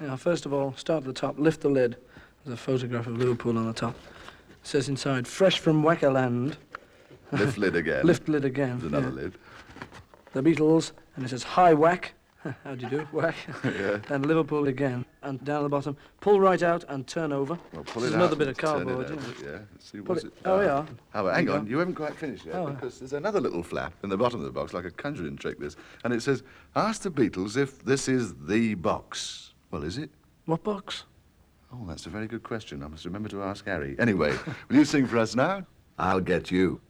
Now, first of all, start at the top, lift the lid. There's a photograph of Liverpool on the top. It says inside, fresh from Wackerland. Lift lid again. Lift lid again. There's another lid. The Beatles, and it says, hi, Whack. How do you do, Whack? Yeah. And Liverpool again. And down at the bottom, pull right out and turn over. Well, pull There's it another out bit and of cardboard, turn it yeah. over, yeah. Let's see, Put what's it- it? oh, yeah. Hang There you on, go. you haven't quite finished yet, Oh. because there's another little flap in the bottom of the box, like a conjuring trick, this. And it says, ask the Beatles if this is the box. Well, is it? What box? Oh, that's a very good question. I must remember to ask Harry. Anyway, will you sing for us now? I'll get you.